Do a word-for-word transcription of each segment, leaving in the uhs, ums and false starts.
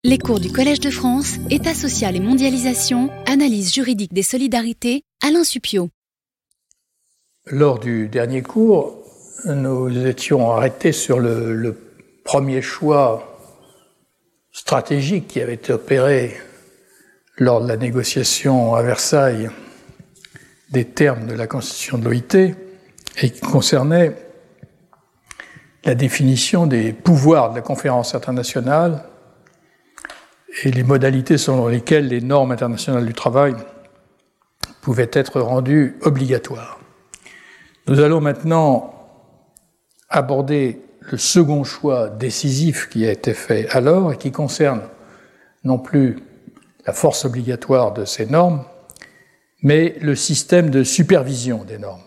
Les cours du Collège de France, État social et mondialisation, analyse juridique des solidarités, Alain Supiot. Lors du dernier cours, nous étions arrêtés sur le, le premier choix stratégique qui avait été opéré lors de la négociation à Versailles des termes de la Constitution de l'O I T et qui concernait la définition des pouvoirs de la conférence internationale et les modalités selon lesquelles les normes internationales du travail pouvaient être rendues obligatoires. Nous allons maintenant aborder le second choix décisif qui a été fait alors et qui concerne non plus la force obligatoire de ces normes, mais le système de supervision des normes.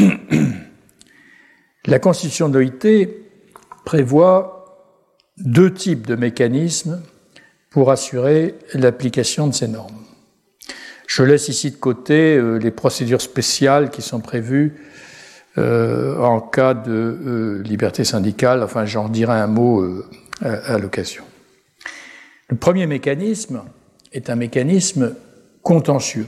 La Constitution de l'O I T prévoit deux types de mécanismes pour assurer l'application de ces normes. Je laisse ici de côté euh, les procédures spéciales qui sont prévues euh, en cas de euh, liberté syndicale, enfin j'en dirai un mot euh, à, à l'occasion. Le premier mécanisme est un mécanisme contentieux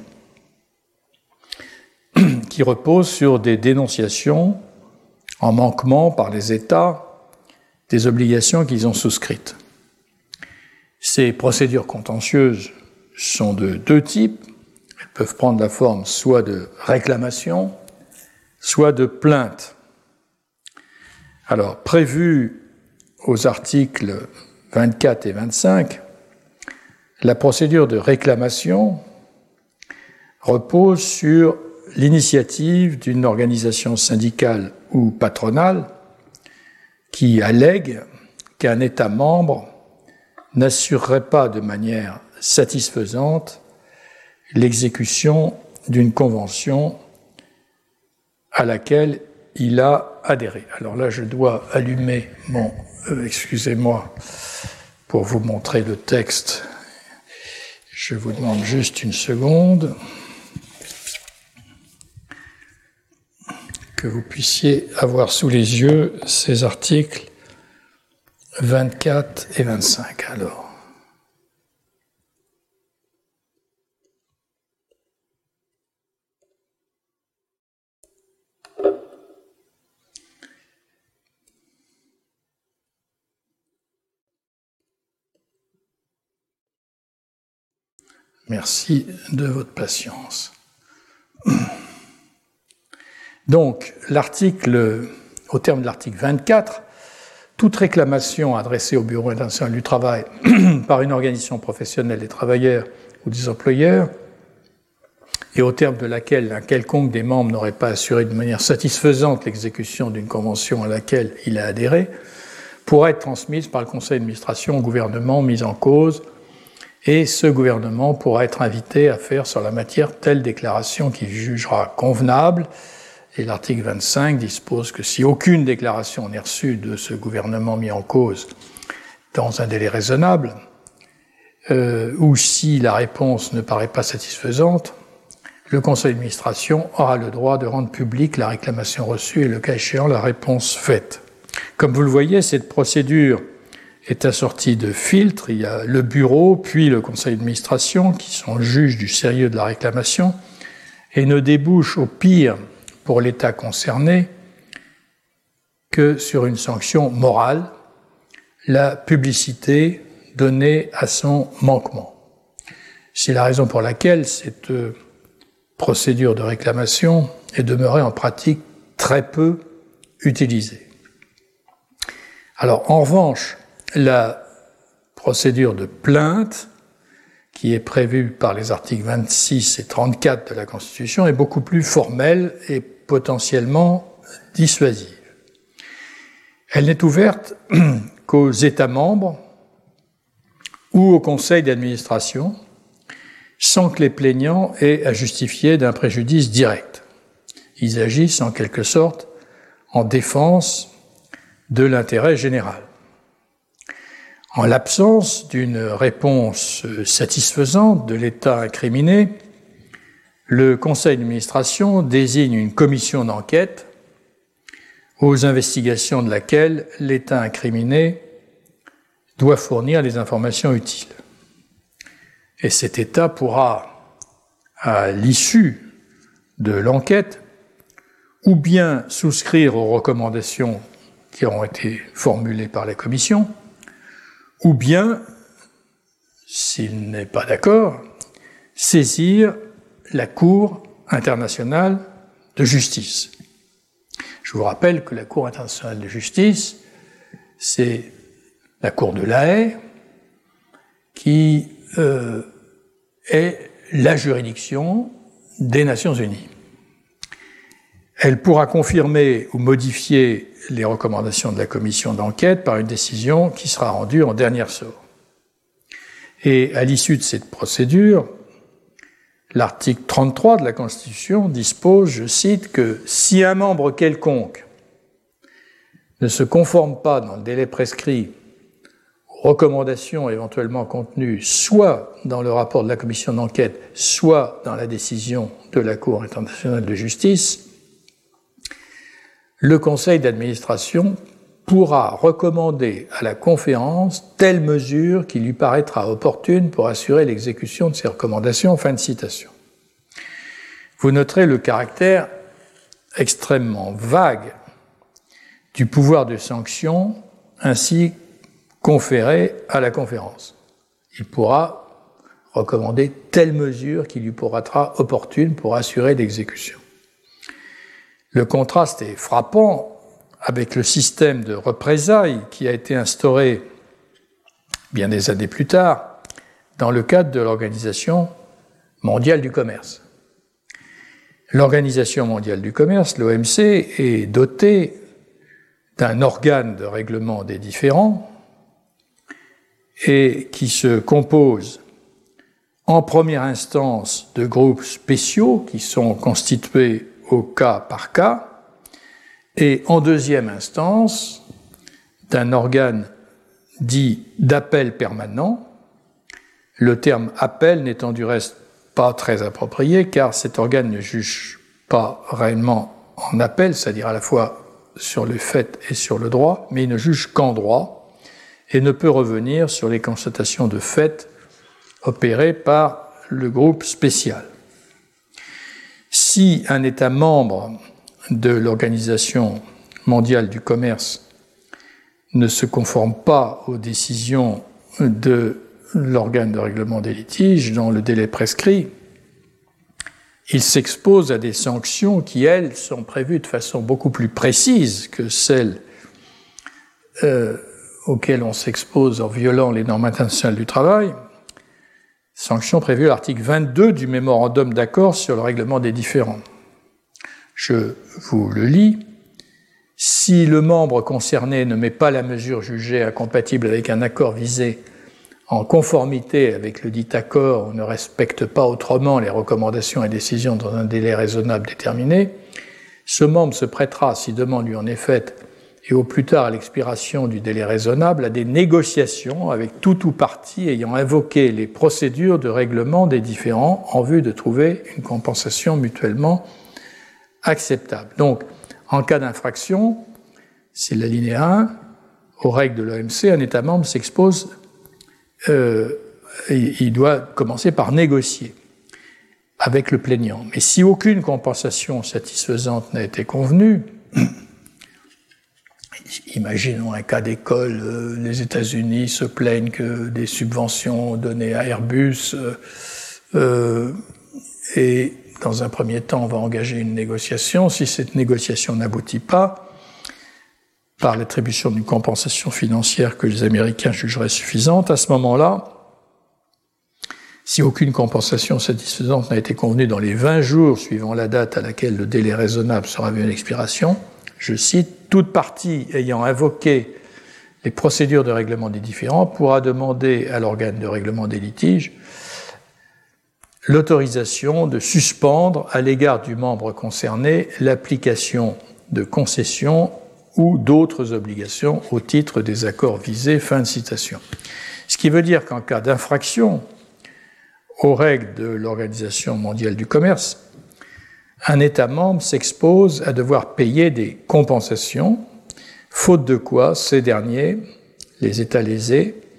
qui repose sur des dénonciations en manquement par les États des obligations qu'ils ont souscrites. Ces procédures contentieuses sont de deux types. Elles peuvent prendre la forme soit de réclamation, soit de plainte. Alors, prévu aux articles vingt-quatre et vingt-cinq, la procédure de réclamation repose sur l'initiative d'une organisation syndicale ou patronale qui allègue qu'un État membre n'assurerait pas de manière satisfaisante l'exécution d'une convention à laquelle il a adhéré. Alors là, je dois allumer mon... Euh, excusez-moi, pour vous montrer le texte. Je vous demande juste une seconde que vous puissiez avoir sous les yeux ces articles vingt-quatre et vingt-cinq, alors. Merci de votre patience. Donc, l'article, au terme de l'article vingt-quatre, toute réclamation adressée au Bureau international du travail par une organisation professionnelle des travailleurs ou des employeurs, et au terme de laquelle un quelconque des membres n'aurait pas assuré de manière satisfaisante l'exécution d'une convention à laquelle il a adhéré, pourra être transmise par le conseil d'administration au gouvernement mis en cause, et ce gouvernement pourra être invité à faire sur la matière telle déclaration qu'il jugera convenable. Et l'article vingt-cinq dispose que si aucune déclaration n'est reçue de ce gouvernement mis en cause dans un délai raisonnable, euh, ou si la réponse ne paraît pas satisfaisante, le conseil d'administration aura le droit de rendre publique la réclamation reçue et, le cas échéant, la réponse faite. Comme vous le voyez, cette procédure est assortie de filtres. Il y a le bureau, puis le conseil d'administration, qui sont juges du sérieux de la réclamation, et ne débouche au pire pour l'État concerné que sur une sanction morale, la publicité donnée à son manquement. C'est la raison pour laquelle cette procédure de réclamation est demeurée en pratique très peu utilisée. Alors, en revanche, la procédure de plainte, qui est prévue par les articles vingt-six et trente-quatre de la Constitution, est beaucoup plus formelle et potentiellement dissuasive. Elle n'est ouverte qu'aux États membres ou au conseil d'administration, sans que les plaignants aient à justifier d'un préjudice direct. Ils agissent en quelque sorte en défense de l'intérêt général. En l'absence d'une réponse satisfaisante de l'État incriminé, le conseil d'administration désigne une commission d'enquête aux investigations de laquelle l'État incriminé doit fournir les informations utiles. Et cet État pourra, à l'issue de l'enquête, ou bien souscrire aux recommandations qui auront été formulées par la Commission, ou bien, s'il n'est pas d'accord, saisir la Cour internationale de justice. Je vous rappelle que la Cour internationale de justice, c'est la Cour de La Haye, qui euh, est la juridiction des Nations Unies. Elle pourra confirmer ou modifier les recommandations de la commission d'enquête par une décision qui sera rendue en dernier ressort. Et à l'issue de cette procédure, l'article trente-trois de la Constitution dispose, je cite, que si un membre quelconque ne se conforme pas dans le délai prescrit aux recommandations éventuellement contenues soit dans le rapport de la commission d'enquête, soit dans la décision de la Cour internationale de justice, le conseil d'administration pourra recommander à la conférence telle mesure qui lui paraîtra opportune pour assurer l'exécution de ses recommandations. Fin de citation. Vous noterez le caractère extrêmement vague du pouvoir de sanction ainsi conféré à la conférence. Il pourra recommander telle mesure qui lui paraîtra opportune pour assurer l'exécution. Le contraste est frappant avec le système de représailles qui a été instauré bien des années plus tard dans le cadre de l'Organisation mondiale du commerce. L'Organisation mondiale du commerce, l'O M C, est dotée d'un organe de règlement des différends et qui se compose en première instance de groupes spéciaux qui sont constitués au cas par cas, et en deuxième instance, d'un organe dit d'appel permanent. Le terme appel n'étant du reste pas très approprié, car cet organe ne juge pas réellement en appel, c'est-à-dire à la fois sur le fait et sur le droit, mais il ne juge qu'en droit, et ne peut revenir sur les constatations de fait opérées par le groupe spécial. Si un État membre de l'Organisation mondiale du commerce ne se conforme pas aux décisions de l'organe de règlement des litiges dans le délai prescrit, il s'expose à des sanctions qui, elles, sont prévues de façon beaucoup plus précise que celles euh, auxquelles on s'expose en violant les normes internationales du travail. Sanctions prévues à l'article vingt-deux du mémorandum d'accord sur le règlement des différends. Je vous le lis. Si le membre concerné ne met pas la mesure jugée incompatible avec un accord visé en conformité avec le dit accord ou ne respecte pas autrement les recommandations et décisions dans un délai raisonnable déterminé, ce membre se prêtera, si demande lui en est faite, et au plus tard à l'expiration du délai raisonnable, à des négociations avec tout ou partie ayant invoqué les procédures de règlement des différends en vue de trouver une compensation mutuellement acceptable. Donc, en cas d'infraction, c'est l'alinéa un, aux règles de l'O M C, un État membre s'expose, euh, il doit commencer par négocier avec le plaignant. Mais si aucune compensation satisfaisante n'a été convenue, imaginons un cas d'école, euh, les États-Unis se plaignent que des subventions données à Airbus euh, euh, et dans un premier temps, on va engager une négociation. Si cette négociation n'aboutit pas, par l'attribution d'une compensation financière que les Américains jugeraient suffisante, à ce moment-là, si aucune compensation satisfaisante n'a été convenue dans les vingt jours suivant la date à laquelle le délai raisonnable sera vu à l'expiration, je cite, toute partie ayant invoqué les procédures de règlement des différends pourra demander à l'organe de règlement des litiges l'autorisation de suspendre à l'égard du membre concerné l'application de concessions ou d'autres obligations au titre des accords visés. Fin de citation. Ce qui veut dire qu'en cas d'infraction aux règles de l'Organisation mondiale du commerce, un État membre s'expose à devoir payer des compensations, faute de quoi ces derniers, les États lésés,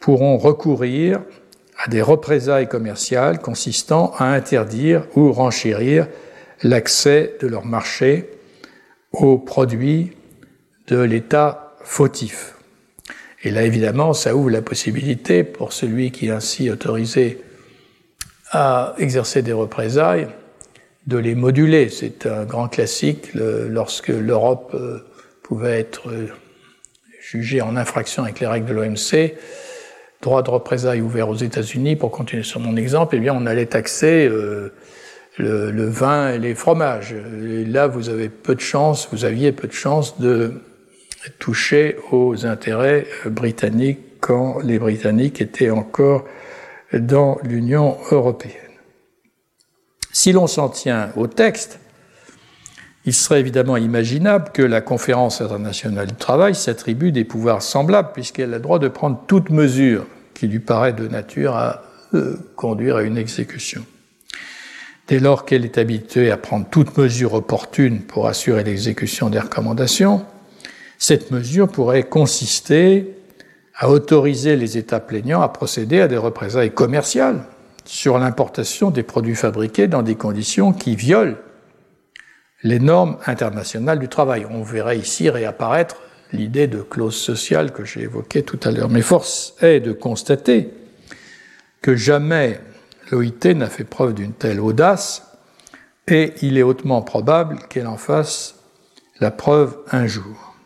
pourront recourir à des représailles commerciales consistant à interdire ou renchérir l'accès de leur marché aux produits de l'État fautif. Et là, évidemment, ça ouvre la possibilité pour celui qui est ainsi autorisé à exercer des représailles de les moduler. C'est un grand classique le, lorsque l'Europe euh, pouvait être euh, jugée en infraction avec les règles de l'O M C. Droit de représailles ouvert aux États-Unis, pour continuer sur mon exemple, eh bien, on allait taxer euh, le, le vin et les fromages. Et là, vous avez peu de chance, vous aviez peu de chance de toucher aux intérêts britanniques quand les Britanniques étaient encore dans l'Union européenne. Si l'on s'en tient au texte, il serait évidemment imaginable que la Conférence internationale du travail s'attribue des pouvoirs semblables, puisqu'elle a le droit de prendre toute mesure qui lui paraît de nature à euh, conduire à une exécution. Dès lors qu'elle est habituée à prendre toute mesure opportune pour assurer l'exécution des recommandations, cette mesure pourrait consister à autoriser les États plaignants à procéder à des représailles commerciales sur l'importation des produits fabriqués dans des conditions qui violent les normes internationales du travail. On verrait ici réapparaître l'idée de clause sociale que j'ai évoquée tout à l'heure. Mais force est de constater que jamais l'O I T n'a fait preuve d'une telle audace et il est hautement probable qu'elle en fasse la preuve un jour.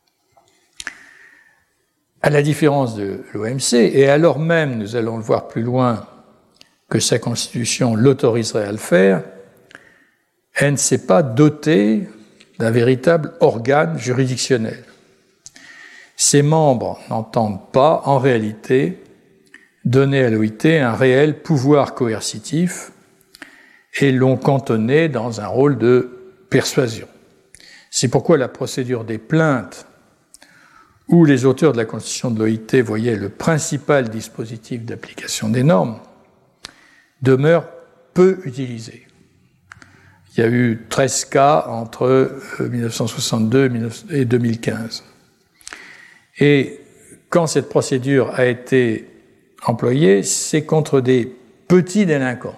À la différence de l'O M C, et alors même, nous allons le voir plus loin, que sa constitution l'autoriserait à le faire, elle ne s'est pas dotée d'un véritable organe juridictionnel. Ses membres n'entendent pas, en réalité, donner à l'O I T un réel pouvoir coercitif et l'ont cantonné dans un rôle de persuasion. C'est pourquoi la procédure des plaintes, où les auteurs de la Constitution de l'O I T voyaient le principal dispositif d'application des normes, demeure peu utilisée. Il y a eu treize cas entre dix-neuf cent soixante-deux et deux mille quinze. Et quand cette procédure a été employée, c'est contre des petits délinquants.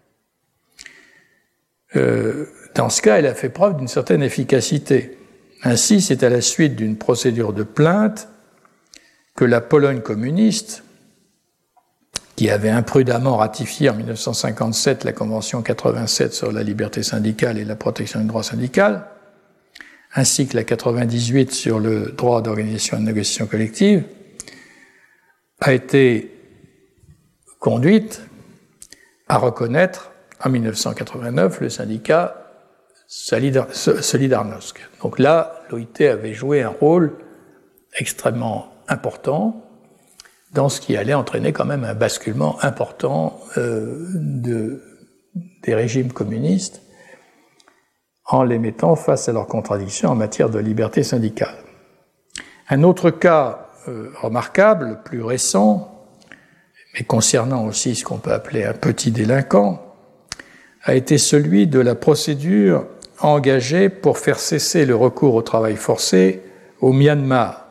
Euh, dans ce cas, elle a fait preuve d'une certaine efficacité. Ainsi, c'est à la suite d'une procédure de plainte que la Pologne communiste, qui avait imprudemment ratifié en dix-neuf cent cinquante-sept la Convention quatre-vingt-sept sur la liberté syndicale et la protection du droit syndical, ainsi que la quatre-vingt-dix-huit sur le droit d'organisation et de négociation collective, a été conduite à reconnaître en dix-neuf cent quatre-vingt-neuf le syndicat Solidarnosc. Donc là, l'O I T avait joué un rôle extrêmement important dans ce qui allait entraîner quand même un basculement important euh, de, des régimes communistes en les mettant face à leurs contradictions en matière de liberté syndicale. Un autre cas euh, remarquable, plus récent, mais concernant aussi ce qu'on peut appeler un petit délinquant, a été celui de la procédure engagée pour faire cesser le recours au travail forcé au Myanmar.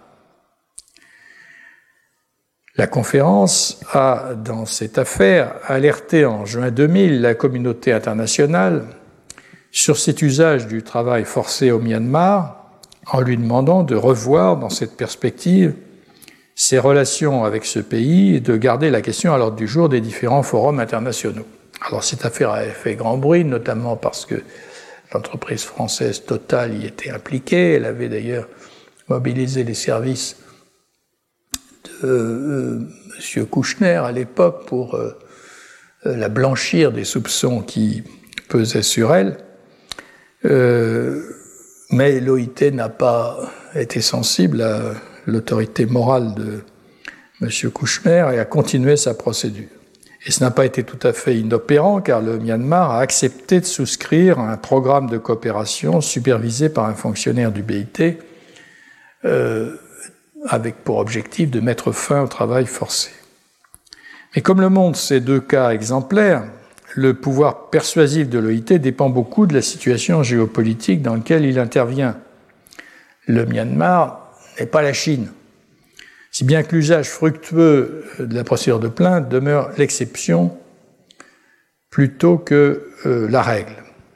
La conférence a, dans cette affaire, alerté en juin deux mille la communauté internationale sur cet usage du travail forcé au Myanmar en lui demandant de revoir, dans cette perspective, ses relations avec ce pays et de garder la question à l'ordre du jour des différents forums internationaux. Alors cette affaire a fait grand bruit, notamment parce que l'entreprise française Total y était impliquée. Elle avait d'ailleurs mobilisé les services de euh, M. Kouchner à l'époque pour euh, la blanchir des soupçons qui pesaient sur elle. Euh, mais l'O I T n'a pas été sensible à l'autorité morale de M. Kouchner et a continué sa procédure. Et ce n'a pas été tout à fait inopérant, car le Myanmar a accepté de souscrire à un programme de coopération supervisé par un fonctionnaire du B I T, euh, avec pour objectif de mettre fin au travail forcé. Mais comme le montrent ces deux cas exemplaires, le pouvoir persuasif de l'O I T dépend beaucoup de la situation géopolitique dans laquelle il intervient. Le Myanmar n'est pas la Chine. si bien que l'usage fructueux de la procédure de plainte demeure l'exception plutôt que euh, la règle.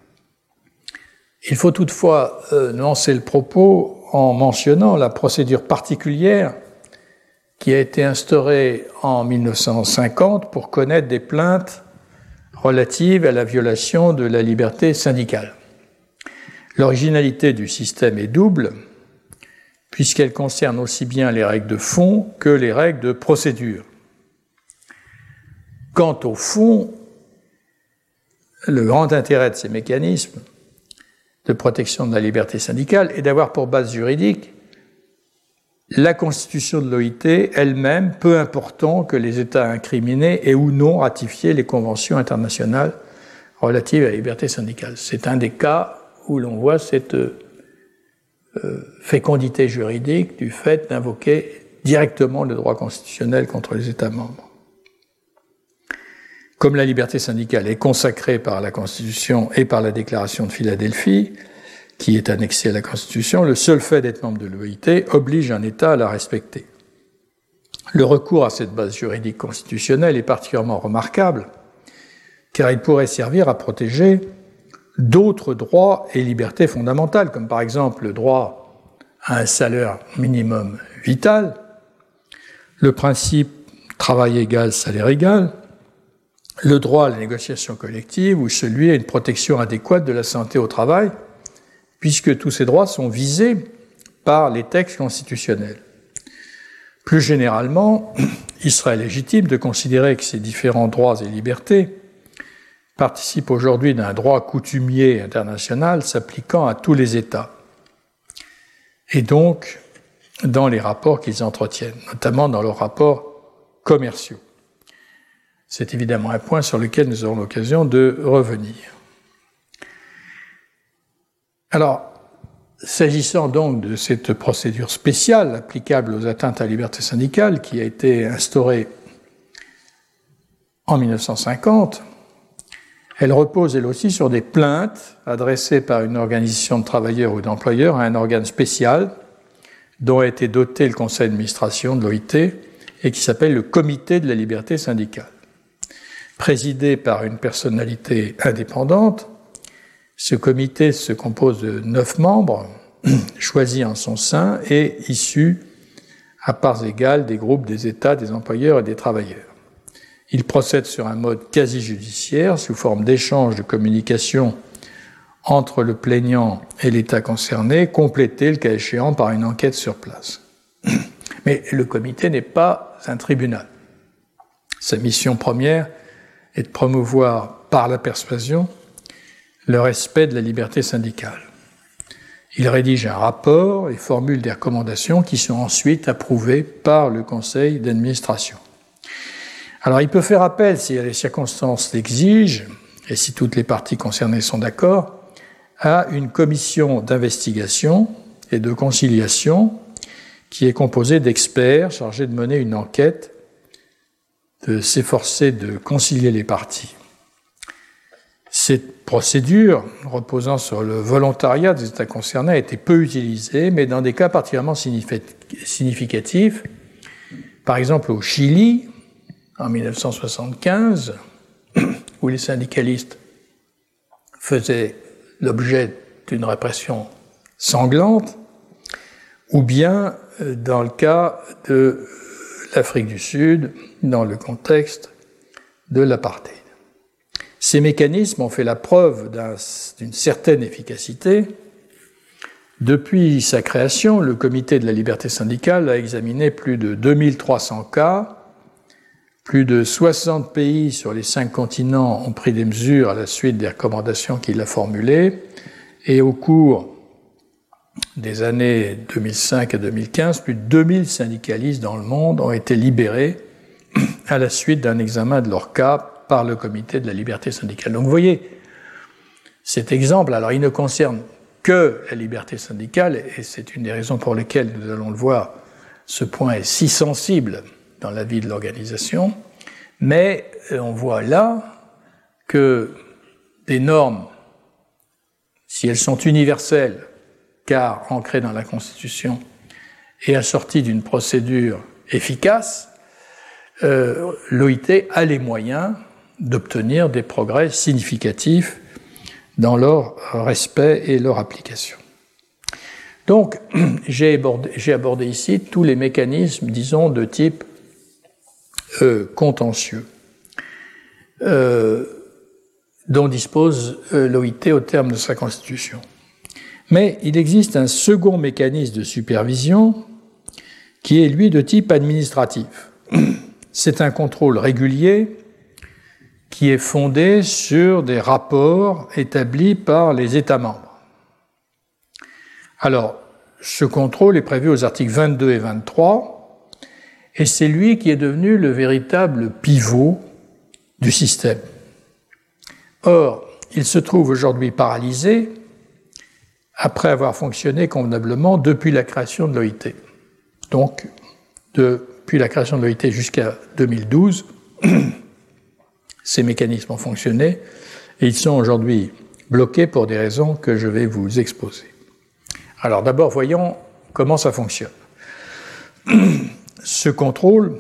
Il faut toutefois euh, nuancer le propos en mentionnant la procédure particulière qui a été instaurée en mille neuf cent cinquante pour connaître des plaintes relatives à la violation de la liberté syndicale. L'originalité du système est double, puisqu'elle concerne aussi bien les règles de fond que les règles de procédure. Quant au fond, le grand intérêt de ces mécanismes de protection de la liberté syndicale est d'avoir pour base juridique la Constitution de l'O I T elle-même, peu important que les États incriminés aient ou non ratifié les conventions internationales relatives à la liberté syndicale. C'est un des cas où l'on voit cette euh, fécondité juridique du fait d'invoquer directement le droit constitutionnel contre les États membres. Comme la liberté syndicale est consacrée par la Constitution et par la Déclaration de Philadelphie, qui est annexée à la Constitution, le seul fait d'être membre de l'O I T oblige un État à la respecter. Le recours à cette base juridique constitutionnelle est particulièrement remarquable, car il pourrait servir à protéger d'autres droits et libertés fondamentales, comme par exemple le droit à un salaire minimum vital, le principe travail égal, salaire égal, le droit à la négociation collective ou celui à une protection adéquate de la santé au travail, puisque tous ces droits sont visés par les textes constitutionnels. Plus généralement, il serait légitime de considérer que ces différents droits et libertés participent aujourd'hui d'un droit coutumier international s'appliquant à tous les États, et donc dans les rapports qu'ils entretiennent, notamment dans leurs rapports commerciaux. C'est évidemment un point sur lequel nous aurons l'occasion de revenir. Alors, s'agissant donc de cette procédure spéciale applicable aux atteintes à la liberté syndicale qui a été instaurée en mille neuf cent cinquante, elle repose elle aussi sur des plaintes adressées par une organisation de travailleurs ou d'employeurs à un organe spécial dont a été doté le conseil d'administration de l'O I T et qui s'appelle le Comité de la liberté syndicale. Présidé par une personnalité indépendante, ce comité se compose de neuf membres, choisis en son sein et issus à parts égales des groupes des États, des employeurs et des travailleurs. Il procède sur un mode quasi-judiciaire, sous forme d'échange de communication entre le plaignant et l'État concerné, complété, le cas échéant, par une enquête sur place. Mais le comité n'est pas un tribunal. Sa mission première est de promouvoir par la persuasion le respect de la liberté syndicale. Il rédige un rapport et formule des recommandations qui sont ensuite approuvées par le conseil d'administration. Alors il peut faire appel, si les circonstances l'exigent, et si toutes les parties concernées sont d'accord, à une commission d'investigation et de conciliation qui est composée d'experts chargés de mener une enquête, de s'efforcer de concilier les parties. Cette procédure, reposant sur le volontariat des États concernés, a été peu utilisée, mais dans des cas particulièrement significatifs. Par exemple, au Chili, en mille neuf cent soixante-quinze, où les syndicalistes faisaient l'objet d'une répression sanglante, ou bien dans le cas de l'Afrique du Sud, dans le contexte de l'apartheid. Ces mécanismes ont fait la preuve d'un, d'une certaine efficacité. Depuis sa création, le Comité de la liberté syndicale a examiné plus de deux mille trois cents cas. Plus de soixante pays sur les cinq continents ont pris des mesures à la suite des recommandations qu'il a formulées. Et au cours des années deux mille cinq à deux mille quinze, plus de deux mille syndicalistes dans le monde ont été libérés à la suite d'un examen de leur cas par le Comité de la liberté syndicale. Donc vous voyez, cet exemple, alors il ne concerne que la liberté syndicale, et c'est une des raisons pour lesquelles, nous allons le voir, ce point est si sensible dans la vie de l'organisation, mais on voit là que des normes, si elles sont universelles, car ancrées dans la Constitution, et assorties d'une procédure efficace, euh, l'O I T a les moyens d'obtenir des progrès significatifs dans leur respect et leur application. Donc, j'ai abordé, j'ai abordé ici tous les mécanismes, disons, de type euh, contentieux, euh, dont dispose euh, l'O I T au terme de sa constitution. Mais il existe un second mécanisme de supervision qui est, lui, de type administratif. C'est un contrôle régulier qui est fondé sur des rapports établis par les États membres. Alors, ce contrôle est prévu aux articles vingt-deux et vingt-trois, et c'est lui qui est devenu le véritable pivot du système. Or, il se trouve aujourd'hui paralysé après avoir fonctionné convenablement depuis la création de l'O I T. Donc, depuis la création de l'O I T jusqu'à deux mille douze, ces mécanismes ont fonctionné et ils sont aujourd'hui bloqués pour des raisons que je vais vous exposer. Alors d'abord, voyons comment ça fonctionne. Ce contrôle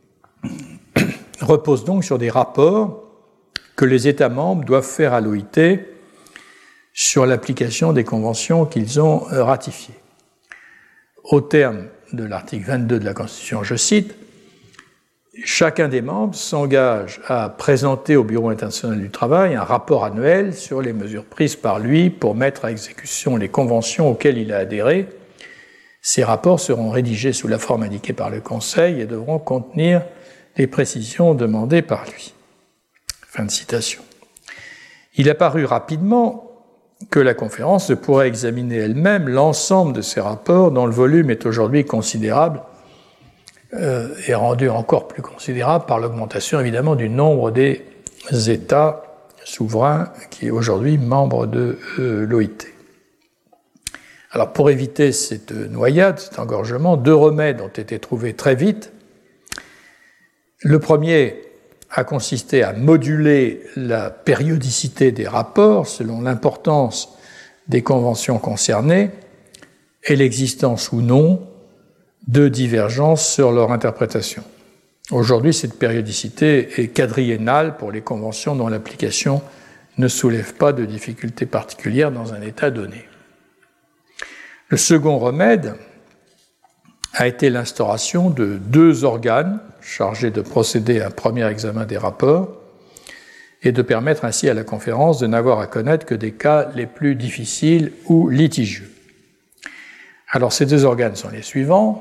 repose donc sur des rapports que les États membres doivent faire à l'O I T sur l'application des conventions qu'ils ont ratifiées. Au terme de l'article vingt-deux de la Constitution, je cite, « Chacun des membres s'engage à présenter au Bureau international du travail un rapport annuel sur les mesures prises par lui pour mettre à exécution les conventions auxquelles il a adhéré. Ces rapports seront rédigés sous la forme indiquée par le Conseil et devront contenir les précisions demandées par lui. » Fin de citation. Il a paru rapidement que la conférence ne pourrait examiner elle-même l'ensemble de ces rapports dont le volume est aujourd'hui considérable euh, et rendu encore plus considérable par l'augmentation évidemment du nombre des États souverains qui est aujourd'hui membre de euh, l'O I T. Alors pour éviter cette noyade, cet engorgement, deux remèdes ont été trouvés très vite. Le premier a consisté à moduler la périodicité des rapports selon l'importance des conventions concernées et l'existence ou non de divergences sur leur interprétation. Aujourd'hui, cette périodicité est quadriennale pour les conventions dont l'application ne soulève pas de difficultés particulières dans un État donné. Le second remède a été l'instauration de deux organes chargés de procéder à un premier examen des rapports et de permettre ainsi à la conférence de n'avoir à connaître que des cas les plus difficiles ou litigieux. Alors ces deux organes sont les suivants.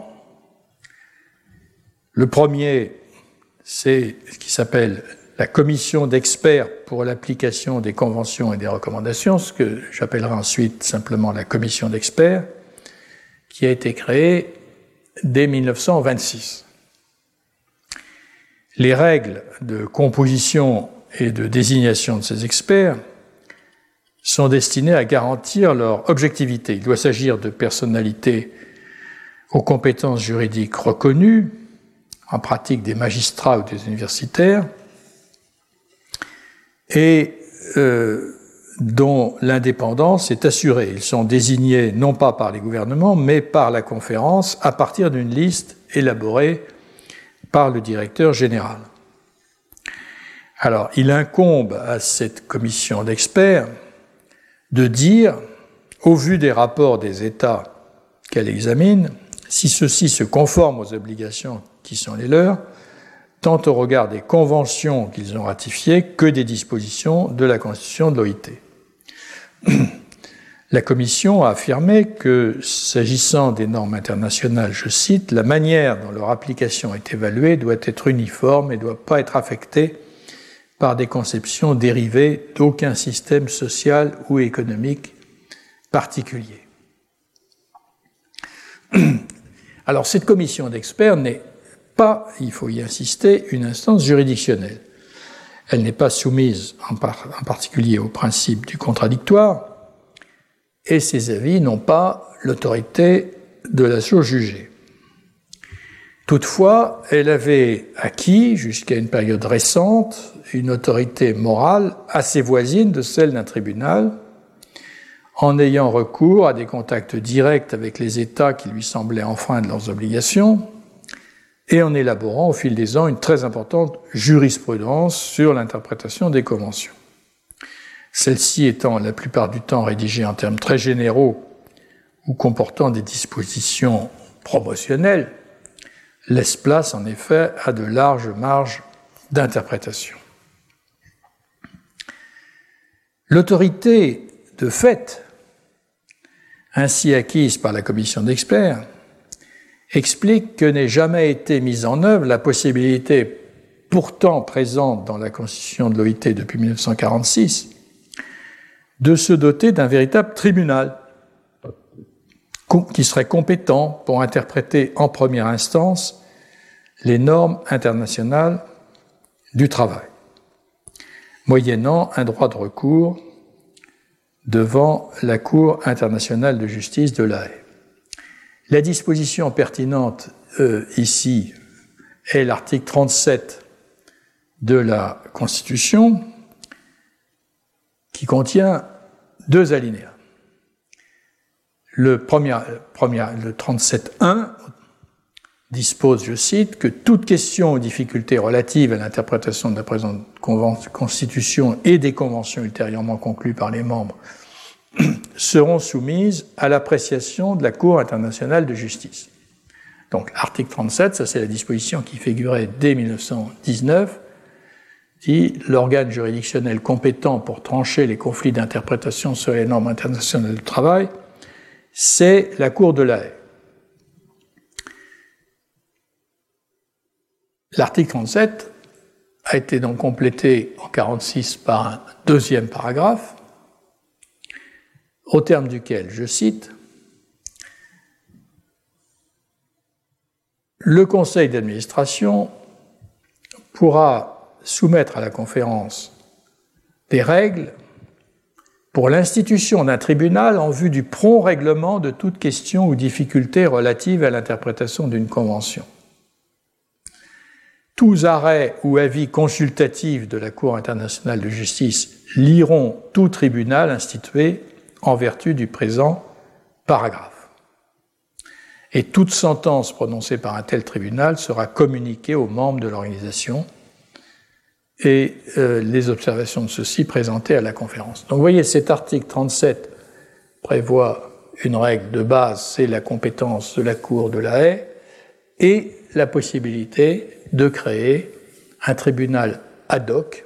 Le premier, c'est ce qui s'appelle la commission d'experts pour l'application des conventions et des recommandations, ce que j'appellerai ensuite simplement la commission d'experts, qui a été créée dès mille neuf cent vingt-six. Les règles de composition et de désignation de ces experts sont destinées à garantir leur objectivité. Il doit s'agir de personnalités aux compétences juridiques reconnues, en pratique des magistrats ou des universitaires, et euh, dont l'indépendance est assurée. Ils sont désignés non pas par les gouvernements, mais par la conférence à partir d'une liste élaborée par le directeur général. Alors, il incombe à cette commission d'experts de dire, au vu des rapports des États qu'elle examine, si ceux-ci se conforment aux obligations qui sont les leurs, tant au regard des conventions qu'ils ont ratifiées que des dispositions de la Constitution de l'O I T. La Commission a affirmé que, s'agissant des normes internationales, je cite, la manière dont leur application est évaluée doit être uniforme et ne doit pas être affectée par des conceptions dérivées d'aucun système social ou économique particulier. Alors, cette commission d'experts n'est pas, il faut y insister, une instance juridictionnelle. Elle n'est pas soumise en, par, en particulier au principe du contradictoire, et ses avis n'ont pas l'autorité de la chose jugée. Toutefois, elle avait acquis, jusqu'à une période récente, une autorité morale assez voisine de celle d'un tribunal, en ayant recours à des contacts directs avec les États qui lui semblaient enfreindre leurs obligations, et en élaborant au fil des ans une très importante jurisprudence sur l'interprétation des conventions. Celle-ci étant la plupart du temps rédigée en termes très généraux ou comportant des dispositions promotionnelles, laisse place en effet à de larges marges d'interprétation. L'autorité de fait, ainsi acquise par la commission d'experts, explique que n'ait jamais été mise en œuvre la possibilité pourtant présente dans la Constitution de l'O I T depuis mille neuf cent quarante-six de se doter d'un véritable tribunal qui serait compétent pour interpréter en première instance les normes internationales du travail, moyennant un droit de recours devant la Cour internationale de justice de La Haye. La disposition pertinente euh, ici est l'article trente-sept de la Constitution qui contient deux alinéas. Le, premier, premier, le trente-sept un dispose, je cite, que toute question ou difficulté relative à l'interprétation de la présente Constitution et des conventions ultérieurement conclues par les membres seront soumises à l'appréciation de la Cour internationale de justice. Donc, l'article trente-sept, ça c'est la disposition qui figurait dès mille neuf cent dix-neuf, dit l'organe juridictionnel compétent pour trancher les conflits d'interprétation sur les normes internationales du travail, c'est la Cour de La Haye. L'article trente-sept a été donc complété en mille neuf cent quarante-six par un deuxième paragraphe, au terme duquel, je cite, le conseil d'administration pourra soumettre à la conférence des règles pour l'institution d'un tribunal en vue du prompt règlement de toute question ou difficulté relative à l'interprétation d'une convention. Tous arrêts ou avis consultatifs de la Cour internationale de justice liront tout tribunal institué en vertu du présent paragraphe. Et toute sentence prononcée par un tel tribunal sera communiquée aux membres de l'organisation et euh, les observations de ceux-ci présentées à la conférence. Donc vous voyez, cet article trente-sept prévoit une règle de base, c'est la compétence de la Cour de La Haye et la possibilité de créer un tribunal ad hoc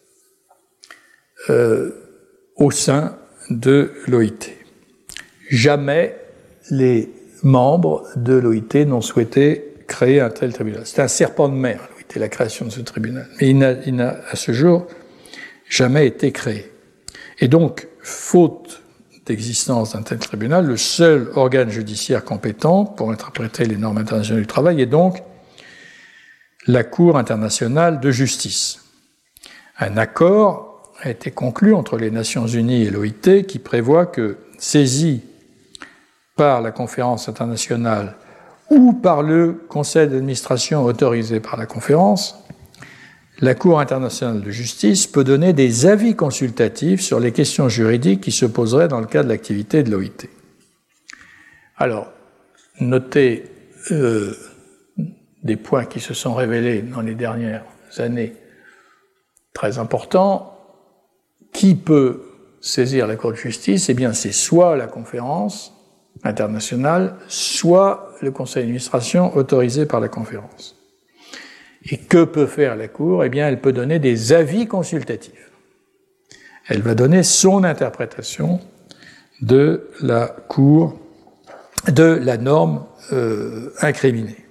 euh, au sein de l'O I T. Jamais les membres de l'O I T n'ont souhaité créer un tel tribunal. C'est un serpent de mer, l'O I T, la création de ce tribunal. Mais il n'a, il n'a à ce jour jamais été créé. Et donc, faute d'existence d'un tel tribunal, le seul organe judiciaire compétent pour interpréter les normes internationales du travail est donc la Cour internationale de justice. Un accord a été conclu entre les Nations unies et l'O I T qui prévoit que, saisie par la conférence internationale ou par le conseil d'administration autorisé par la conférence, la Cour internationale de justice peut donner des avis consultatifs sur les questions juridiques qui se poseraient dans le cadre de l'activité de l'O I T. Alors, notez euh, des points qui se sont révélés dans les dernières années très importants. Qui peut saisir la Cour de justice? Eh bien, c'est soit la conférence internationale, soit le conseil d'administration autorisé par la conférence. Et que peut faire la Cour? Eh bien, elle peut donner des avis consultatifs. Elle va donner son interprétation de la Cour, de la norme euh, incriminée.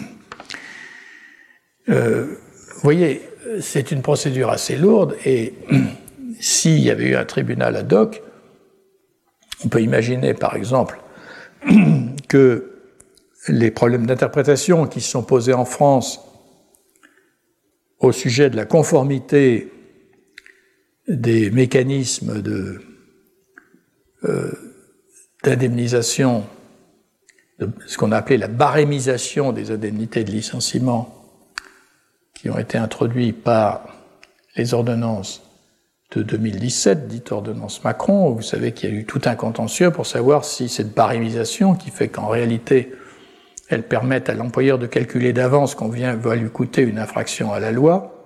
Euh, vous voyez, c'est une procédure assez lourde et s'il y avait eu un tribunal ad hoc, on peut imaginer par exemple que les problèmes d'interprétation qui se sont posés en France au sujet de la conformité des mécanismes de, euh, d'indemnisation, de ce qu'on a appelé la barémisation des indemnités de licenciement qui ont été introduits par les ordonnances de deux mille dix-sept, dite ordonnance Macron. Vous savez qu'il y a eu tout un contentieux pour savoir si cette barémisation, qui fait qu'en réalité Elles permettent à l'employeur de calculer d'avance combien va lui coûter une infraction à la loi,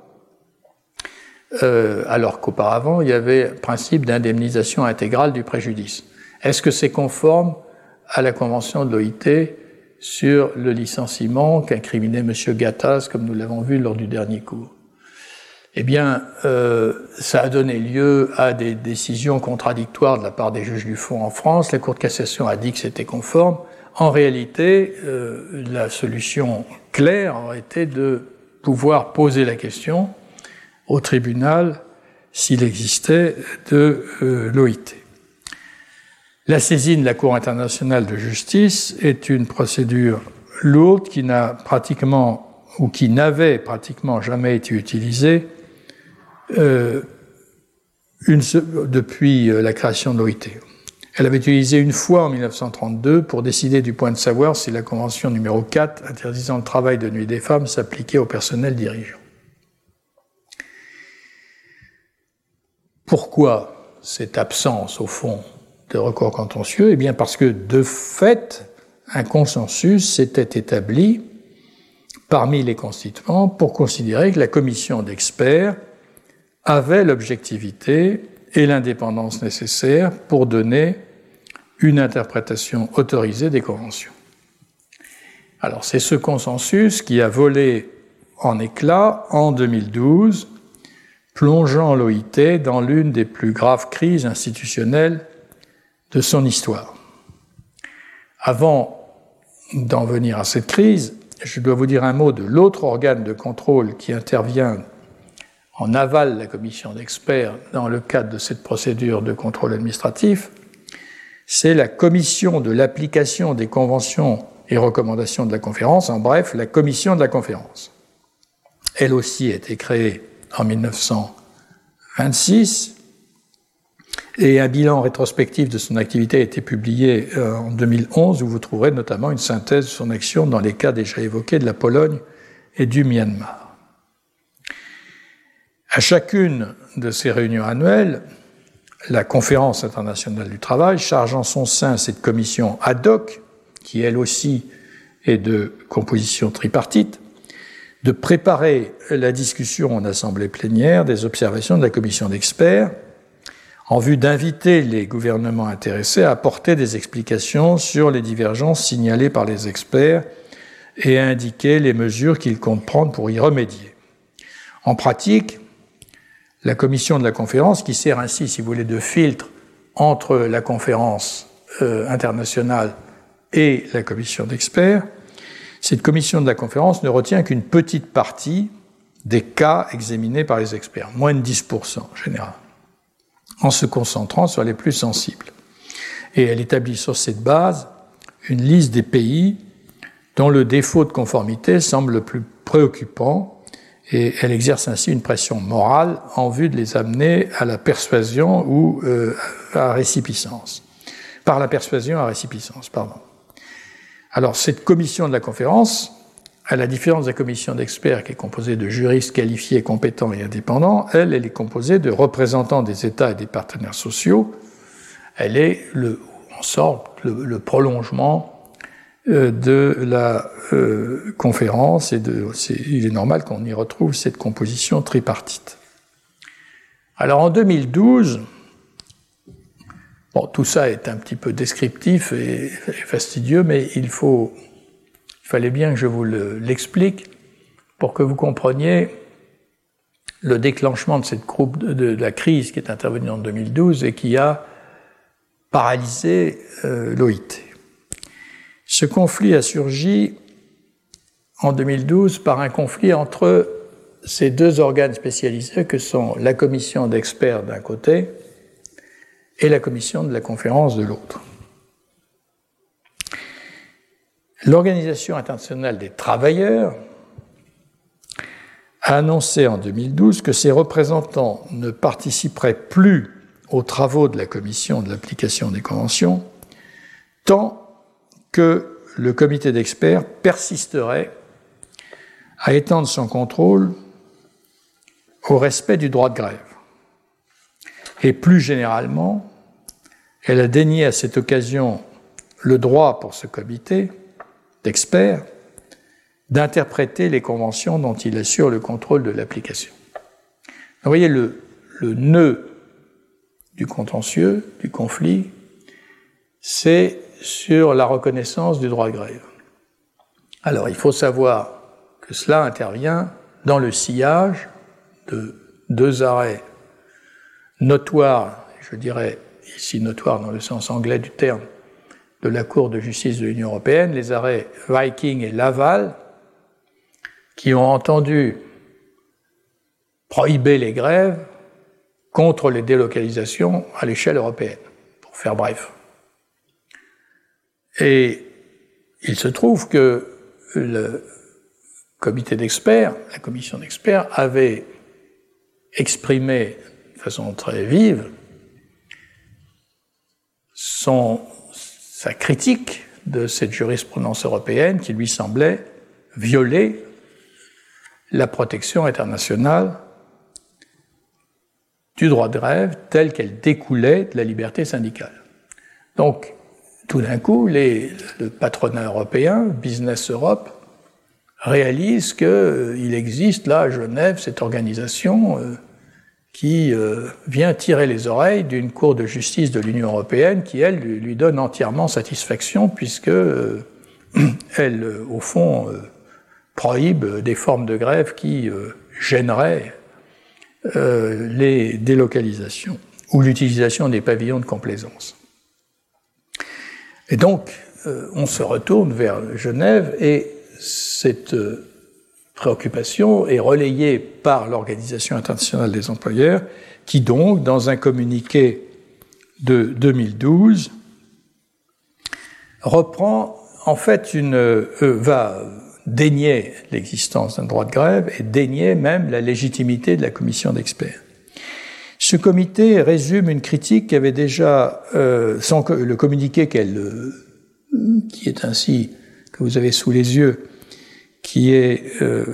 euh, alors qu'auparavant, il y avait un principe d'indemnisation intégrale du préjudice. Est-ce que c'est conforme à la convention de l'O I T sur le licenciement qu'incriminait M. Gattaz, comme nous l'avons vu lors du dernier cours? Eh bien, euh, ça a donné lieu à des décisions contradictoires de la part des juges du fond en France. La Cour de cassation a dit que c'était conforme. En réalité, euh, la solution claire aurait été de pouvoir poser la question au tribunal, s'il existait, de euh, l'O I T. La saisine de la Cour internationale de justice est une procédure lourde qui n'a pratiquement, ou qui n'avait pratiquement jamais été utilisée euh, une, depuis la création de l'O I T. Elle avait été utilisée une fois en mille neuf cent trente-deux pour décider du point de savoir si la convention numéro quatre interdisant le travail de nuit des femmes s'appliquait au personnel dirigeant. Pourquoi cette absence, au fond, de recours contentieux? Eh bien parce que, de fait, un consensus s'était établi parmi les constituants pour considérer que la commission d'experts avait l'objectivité et l'indépendance nécessaires pour donner une interprétation autorisée des conventions. Alors, c'est ce consensus qui a volé en éclats en deux mille douze, plongeant l'O I T dans l'une des plus graves crises institutionnelles de son histoire. Avant d'en venir à cette crise, je dois vous dire un mot de l'autre organe de contrôle qui intervient en aval de la commission d'experts dans le cadre de cette procédure de contrôle administratif. C'est la commission de l'application des conventions et recommandations de la conférence, en bref, la commission de la conférence. Elle aussi a été créée en mille neuf cent vingt-six, et un bilan rétrospectif de son activité a été publié en deux mille onze, où vous trouverez notamment une synthèse de son action dans les cas déjà évoqués de la Pologne et du Myanmar. À chacune de ces réunions annuelles, la Conférence internationale du travail charge en son sein cette commission ad hoc, qui elle aussi est de composition tripartite, de préparer la discussion en assemblée plénière des observations de la commission d'experts en vue d'inviter les gouvernements intéressés à apporter des explications sur les divergences signalées par les experts et à indiquer les mesures qu'ils comptent prendre pour y remédier. En pratique, la commission de la conférence, qui sert ainsi, si vous voulez, de filtre entre la conférence euh, internationale et la commission d'experts, cette commission de la conférence ne retient qu'une petite partie des cas examinés par les experts, moins de dix pour cent en général, en se concentrant sur les plus sensibles. Et elle établit sur cette base une liste des pays dont le défaut de conformité semble le plus préoccupant, et elle exerce ainsi une pression morale en vue de les amener à la persuasion ou euh, à récipicence. Par la persuasion à récipicence, pardon. Alors, cette commission de la conférence, à la différence de la commission d'experts qui est composée de juristes qualifiés, compétents et indépendants, elle, elle est composée de représentants des États et des partenaires sociaux. Elle est, le, en sorte, le, le prolongement euh, de la euh, conférence, et de, c'est, il est normal qu'on y retrouve cette composition tripartite. Alors, en deux mille douze, bon, tout ça est un petit peu descriptif et, et fastidieux, mais il faut, il fallait bien que je vous le, l'explique pour que vous compreniez le déclenchement de cette groupe de, de, de la crise qui est intervenue en deux mille douze et qui a paralysé euh, l'O I T. Ce conflit a surgi en deux mille douze par un conflit entre ces deux organes spécialisés que sont la commission d'experts d'un côté et la commission de la conférence de l'autre. L'Organisation internationale des travailleurs a annoncé en deux mille douze que ses représentants ne participeraient plus aux travaux de la commission de l'application des conventions tant que le comité d'experts persisterait à étendre son contrôle au respect du droit de grève. Et plus généralement, elle a dénié à cette occasion le droit pour ce comité d'experts d'interpréter les conventions dont il assure le contrôle de l'application. Vous voyez, le, le nœud du contentieux, du conflit, c'est sur la reconnaissance du droit de grève. Alors, il faut savoir que cela intervient dans le sillage de deux arrêts notoires, je dirais ici notoires dans le sens anglais du terme, de la Cour de justice de l'Union européenne, les arrêts Viking et Laval, qui ont entendu prohiber les grèves contre les délocalisations à l'échelle européenne, pour faire bref. Et il se trouve que le comité d'experts, la commission d'experts, avait exprimé de façon très vive son, sa critique de cette jurisprudence européenne qui lui semblait violer la protection internationale du droit de grève telle qu'elle découlait de la liberté syndicale. Donc, tout d'un coup, les, le patronat européen, Business Europe, réalise qu'il euh, existe là à Genève cette organisation euh, qui euh, vient tirer les oreilles d'une cour de justice de l'Union européenne qui, elle, lui, lui donne entièrement satisfaction puisque euh, elle, euh, au fond, euh, prohibe des formes de grève qui euh, gêneraient euh, les délocalisations ou l'utilisation des pavillons de complaisance. Et donc, euh, on se retourne vers Genève et cette euh, préoccupation est relayée par l'Organisation internationale des employeurs qui donc, dans un communiqué de deux mille douze, reprend en fait une... Euh, va dénier l'existence d'un droit de grève et dénier même la légitimité de la commission d'experts. Ce comité résume une critique qui avait déjà, euh, sans que, le communiqué qu'elle, euh, qui est ainsi, que vous avez sous les yeux, qui est euh,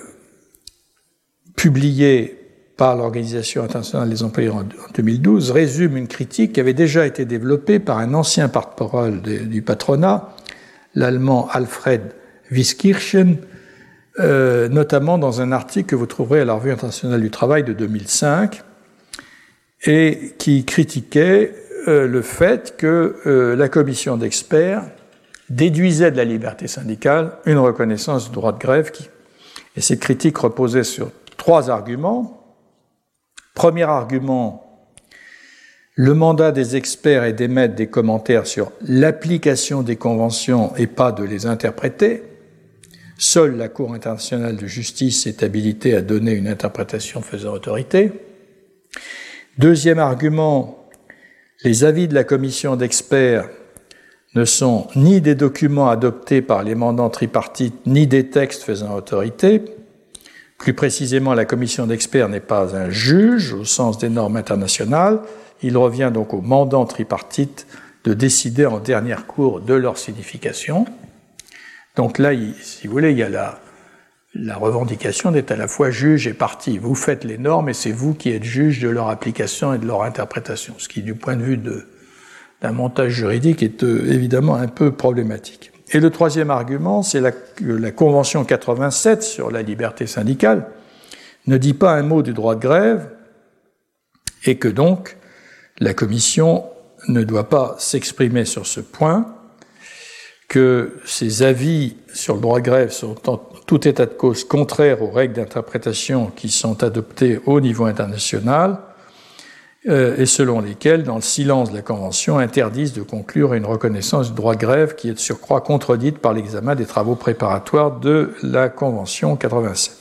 publié par l'Organisation internationale des employeurs en, en deux mille douze, résume une critique qui avait déjà été développée par un ancien porte-parole du patronat, l'Allemand Alfred Wieskirchen, euh, notamment dans un article que vous trouverez à la Revue internationale du travail de deux mille cinq, et qui critiquait euh, le fait que euh, la commission d'experts déduisait de la liberté syndicale une reconnaissance du droit de grève. Qui, et cette critique reposait sur trois arguments. Premier argument, le mandat des experts est d'émettre des commentaires sur l'application des conventions et pas de les interpréter. Seule la Cour internationale de justice est habilitée à donner une interprétation faisant autorité. Deuxième argument, les avis de la commission d'experts ne sont ni des documents adoptés par les mandants tripartites, ni des textes faisant autorité. Plus précisément, la commission d'experts n'est pas un juge au sens des normes internationales. Il revient donc aux mandants tripartites de décider en dernière cour de leur signification. Donc là, il, si vous voulez, il y a la, la revendication d'être à la fois juge et partie. Vous faites les normes et c'est vous qui êtes juge de leur application et de leur interprétation, ce qui, du point de vue de, d'un montage juridique, est euh, évidemment un peu problématique. Et le troisième argument, c'est la, la Convention quatre-vingt-sept sur la liberté syndicale ne dit pas un mot du droit de grève et que donc la Commission ne doit pas s'exprimer sur ce point, que ces avis sur le droit de grève sont en tout état de cause contraires aux règles d'interprétation qui sont adoptées au niveau international euh, et selon lesquelles, dans le silence de la Convention, interdisent de conclure une reconnaissance du droit de grève qui est de surcroît contredite par l'examen des travaux préparatoires de la Convention quatre-vingt-sept.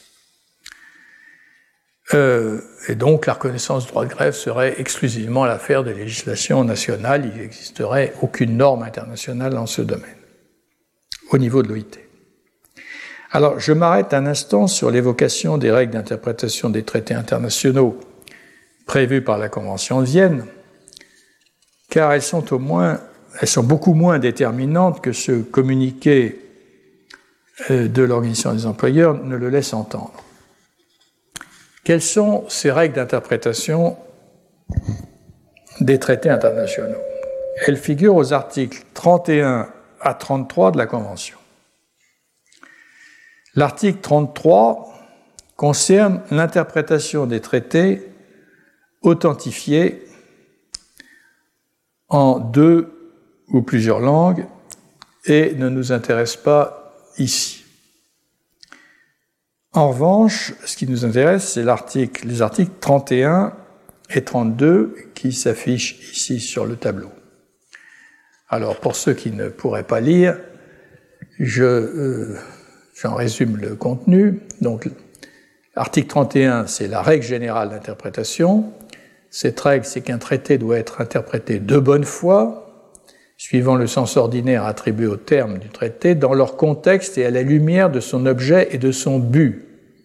Euh, et donc la reconnaissance du droit de grève serait exclusivement l'affaire de législation nationale, il n'existerait aucune norme internationale dans ce domaine, au niveau de l'O I T. Alors je m'arrête un instant sur l'évocation des règles d'interprétation des traités internationaux prévues par la Convention de Vienne, car elles sont au moins, elles sont beaucoup moins déterminantes que ce communiqué de l'Organisation des employeurs ne le laisse entendre. Quelles sont ces règles d'interprétation des traités internationaux? Elles figurent aux articles trente et un à trente-trois de la Convention. L'article trente-trois concerne l'interprétation des traités authentifiés en deux ou plusieurs langues et ne nous intéresse pas ici. En revanche, ce qui nous intéresse, c'est l'article, les articles trente et un et trente-deux qui s'affichent ici sur le tableau. Alors, pour ceux qui ne pourraient pas lire, je, euh, j'en résume le contenu. Donc, l'article trente et un, c'est la règle générale d'interprétation. Cette règle, c'est qu'un traité doit être interprété de bonne foi, suivant le sens ordinaire attribué aux termes du traité, dans leur contexte et à la lumière de son objet et de son but.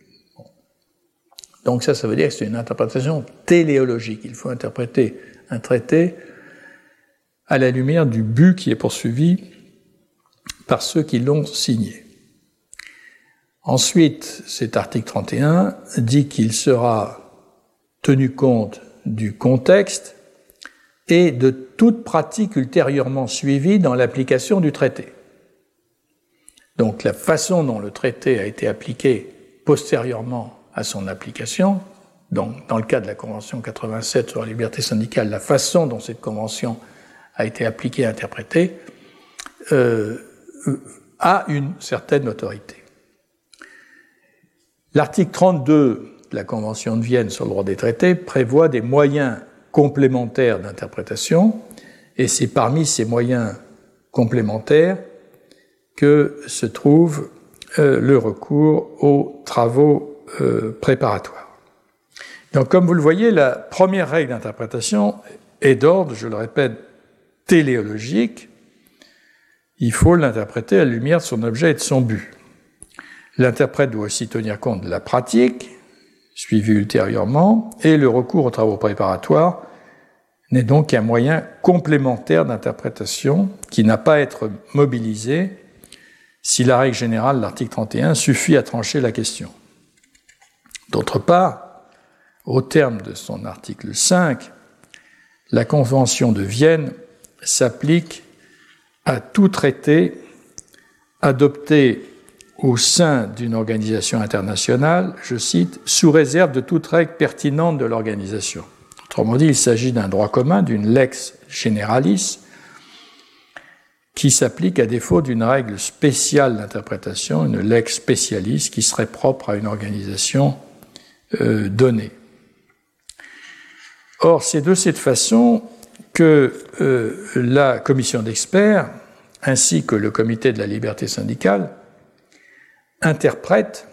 Donc ça, ça veut dire que c'est une interprétation téléologique. Il faut interpréter un traité à la lumière du but qui est poursuivi par ceux qui l'ont signé. Ensuite, cet article trente et un dit qu'il sera tenu compte du contexte et de toute pratique ultérieurement suivie dans l'application du traité. Donc la façon dont le traité a été appliqué postérieurement à son application, donc dans le cas de la Convention quatre-vingt-sept sur la liberté syndicale, la façon dont cette convention a été appliquée et interprétée euh, a une certaine autorité. L'article trente-deux de la Convention de Vienne sur le droit des traités prévoit des moyens complémentaires d'interprétation, et c'est parmi ces moyens complémentaires que se trouve euh, le recours aux travaux euh, préparatoires. Donc, comme vous le voyez, la première règle d'interprétation est d'ordre, je le répète, téléologique. Il faut l'interpréter à la lumière de son objet et de son but. L'interprète doit aussi tenir compte de la pratique, suivie ultérieurement, et le recours aux travaux préparatoires n'est donc qu'un moyen complémentaire d'interprétation qui n'a pas à être mobilisé si la règle générale de l'article trente et un suffit à trancher la question. D'autre part, au terme de son article cinq, la Convention de Vienne s'applique à tout traité adopté au sein d'une organisation internationale, je cite, sous réserve de toute règle pertinente de l'organisation. Autrement dit, il s'agit d'un droit commun, d'une lex generalis, qui s'applique à défaut d'une règle spéciale d'interprétation, une lex specialis, qui serait propre à une organisation euh, donnée. Or, c'est de cette façon que euh, la commission d'experts, ainsi que le comité de la liberté syndicale, interprètent,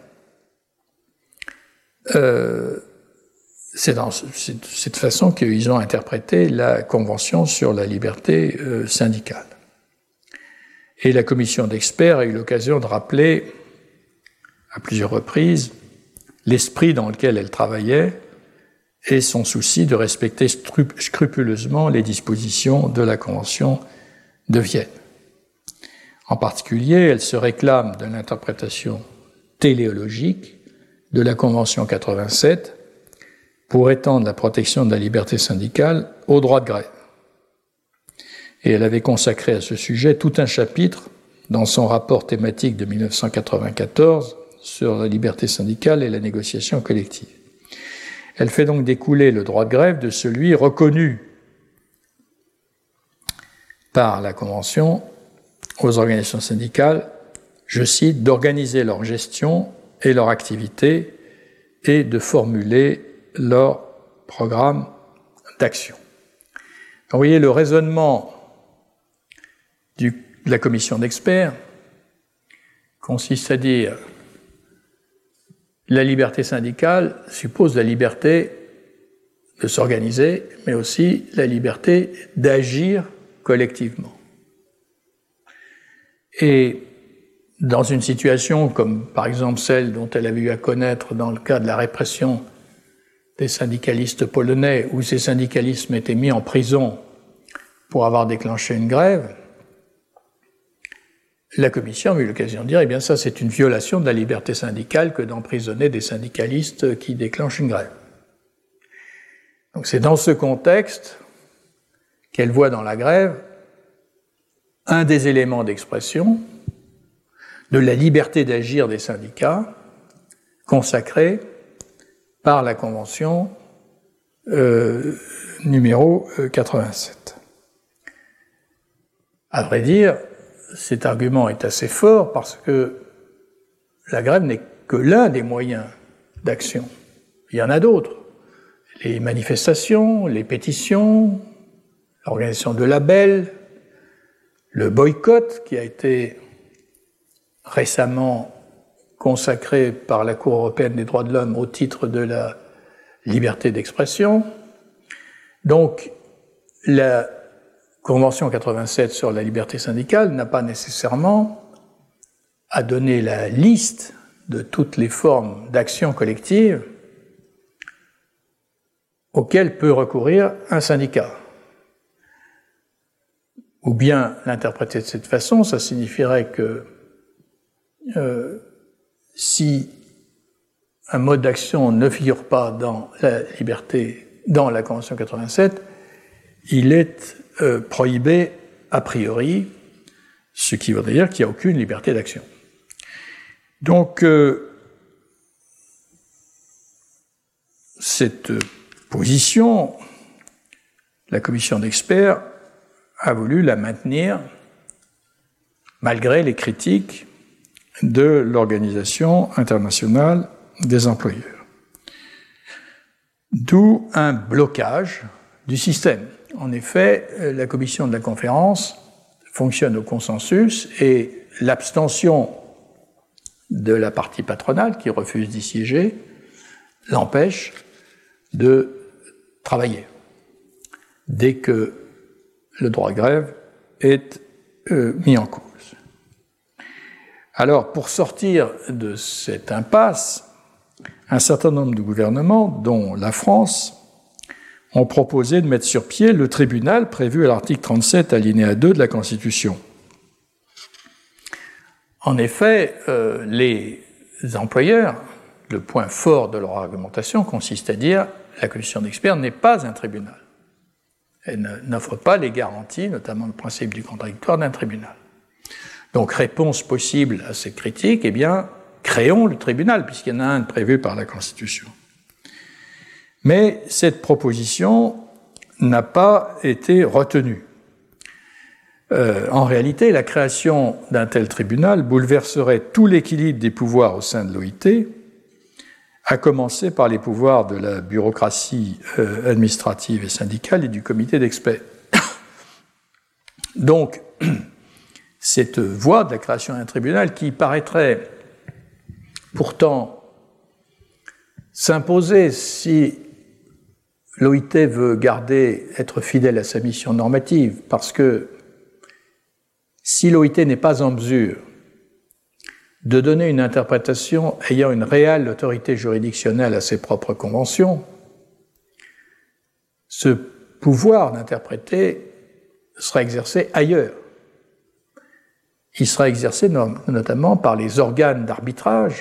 euh, c'est dans c'est, cette façon qu'ils ont interprété la Convention sur la liberté euh, syndicale. Et la commission d'experts a eu l'occasion de rappeler à plusieurs reprises l'esprit dans lequel elle travaillait et son souci de respecter scrupuleusement les dispositions de la Convention de Vienne. En particulier, elle se réclame de l'interprétation téléologique de la Convention quatre-vingt-sept pour étendre la protection de la liberté syndicale au droit de grève. Et elle avait consacré à ce sujet tout un chapitre dans son rapport thématique de mille neuf cent quatre-vingt-quatorze sur la liberté syndicale et la négociation collective. Elle fait donc découler le droit de grève de celui reconnu par la Convention aux organisations syndicales, je cite, d'organiser leur gestion et leur activité et de formuler leur programme d'action. Vous voyez, le raisonnement du, de la commission d'experts consiste à dire la liberté syndicale suppose la liberté de s'organiser, mais aussi la liberté d'agir collectivement. Et dans une situation comme par exemple celle dont elle avait eu à connaître dans le cas de la répression des syndicalistes polonais, où ces syndicalistes étaient mis en prison pour avoir déclenché une grève, la Commission a eu l'occasion de dire, eh bien ça c'est une violation de la liberté syndicale que d'emprisonner des syndicalistes qui déclenchent une grève. Donc c'est dans ce contexte qu'elle voit dans la grève un des éléments d'expression de la liberté d'agir des syndicats consacrée par la Convention euh, numéro quatre-vingt-sept. À vrai dire, cet argument est assez fort parce que la grève n'est que l'un des moyens d'action. Il y en a d'autres. Les manifestations, les pétitions, l'organisation de labels, le boycott qui a été récemment consacré par la Cour européenne des droits de l'homme au titre de la liberté d'expression. Donc, la Convention quatre-vingt-sept sur la liberté syndicale n'a pas nécessairement à donner la liste de toutes les formes d'action collective auxquelles peut recourir un syndicat. Ou bien l'interpréter de cette façon, ça signifierait que euh, si un mode d'action ne figure pas dans la liberté, dans la Convention quatre-vingt-sept, il est euh, prohibé a priori, ce qui voudrait dire qu'il n'y a aucune liberté d'action. Donc, euh, cette position, la commission d'experts a voulu la maintenir malgré les critiques de l'Organisation internationale des employeurs. D'où un blocage du système. En effet, la commission de la conférence fonctionne au consensus et l'abstention de la partie patronale qui refuse d'y siéger l'empêche de travailler dès que le droit de grève est euh, mis en cause. Alors, pour sortir de cette impasse, un certain nombre de gouvernements, dont la France, ont proposé de mettre sur pied le tribunal prévu à l'article trente-sept, alinéa deux de la Constitution. En effet, euh, les employeurs, le point fort de leur argumentation consiste à dire que la commission d'experts n'est pas un tribunal. Elle n'offre pas les garanties, notamment le principe du contradictoire, d'un tribunal. Donc, réponse possible à cette critique, eh bien, créons le tribunal, puisqu'il y en a un prévu par la Constitution. Mais cette proposition n'a pas été retenue. Euh, en réalité, la création d'un tel tribunal bouleverserait tout l'équilibre des pouvoirs au sein de l'O I T, à commencer par les pouvoirs de la bureaucratie euh, administrative et syndicale et du comité d'experts. Donc, cette voie de la création d'un tribunal qui paraîtrait pourtant s'imposer si l'O I T veut garder, être fidèle à sa mission normative, parce que si l'O I T n'est pas en mesure de donner une interprétation ayant une réelle autorité juridictionnelle à ses propres conventions, ce pouvoir d'interpréter sera exercé ailleurs. Il sera exercé notamment par les organes d'arbitrage